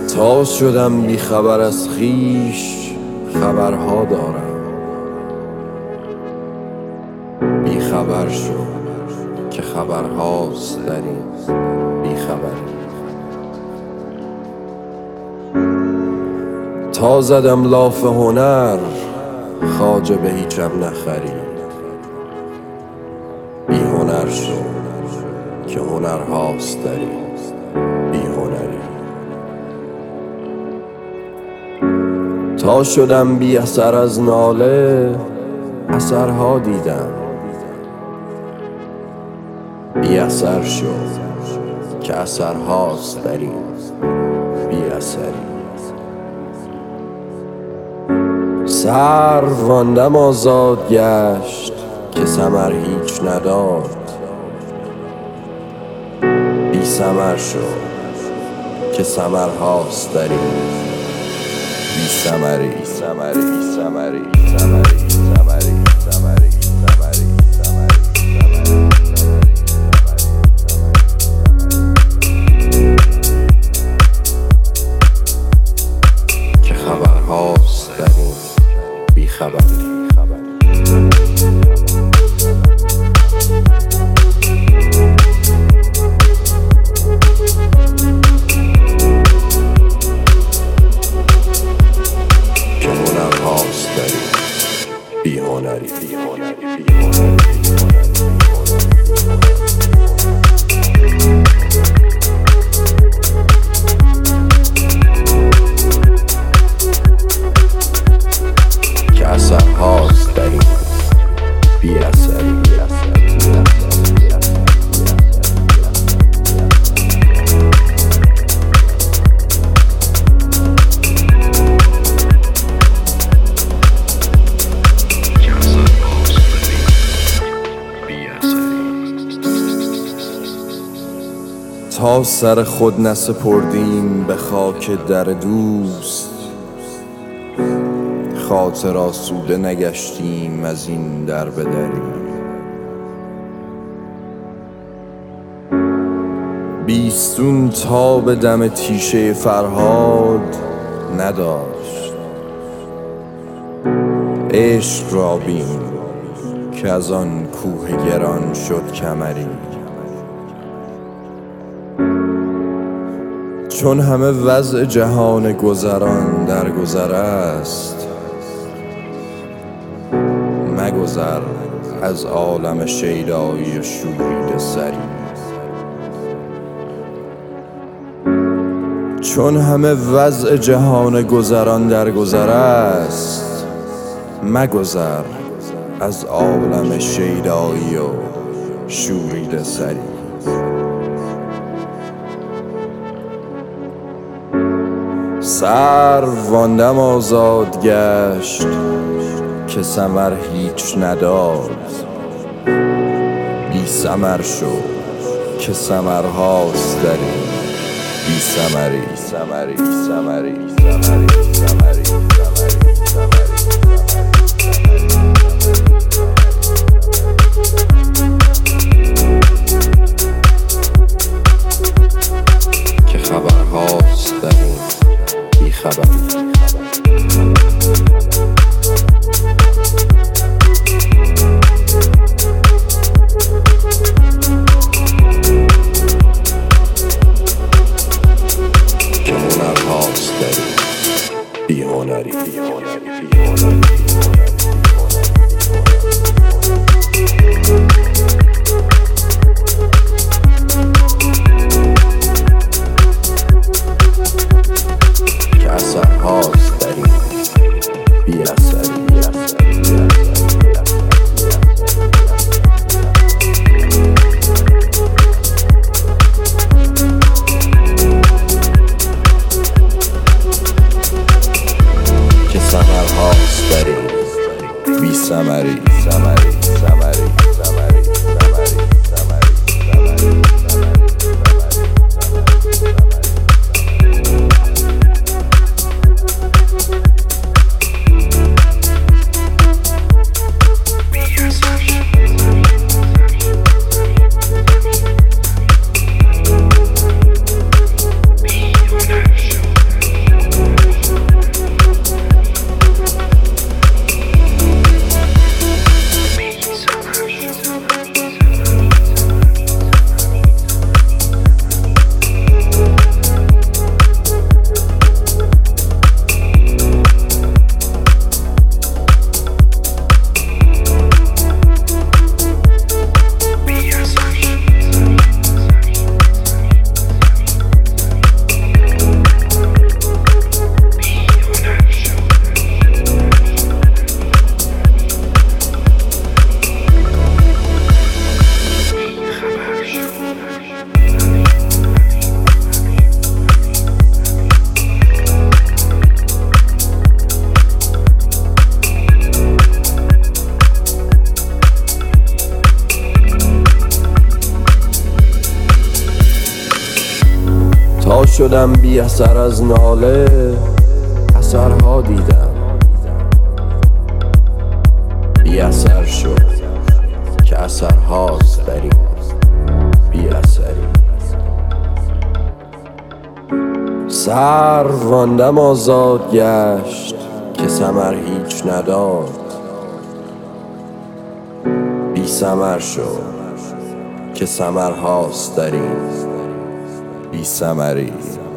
تا شدم بی خبر از خویش خبرها دارم. بی خبر شو که خبرهاست در این بی خبری. تا زدم لاف هنر خواجه به هیچم نخری. بی هنر شو که هنرهاست در این بی هنری. تا شدم بی اثر از ناله اثرها دیدم. بی اثر شو که اثرهاست در این بی اثری. سرو راندم آزاد گشت که ثمر هیچ نداد. بی ثمر شو که ثمرهاست در این بی ثمری. که خبرهاست در این بی خبری. بی هنری. که اثرهاست در این بی اثری. تا سر خود نسپردیم به خاک در دوست، خاطر آسوده نگشتیم از این در به دری. بیستون تا به دم تیشه فرهاد نداشت. عشق را بین که از آن کوه گران شد کمری. چون همه وضع جهان گذران در گذر است، مگذر از عالم شیدایی و شورید سری. چون همه وضع جهان گذران در گذر است، مگذر از عالم شیدایی و شورید سری. سرو راندم آزاد گشت که ثمر هیچ نداد. بی ثمر شو که ثمرهاست در این بی ثمری. که خبرهاست در این بی خبری. که هنرهاست در این بی هنری. شدم بی اثر از ناله، اثرها دیدم بی اثر شد که اثرهاست در این بی اثری. سرو راندم آزاد گشت که ثمر هیچ نداد، بی ثمر شد که ثمرهاست در این بی ثمری.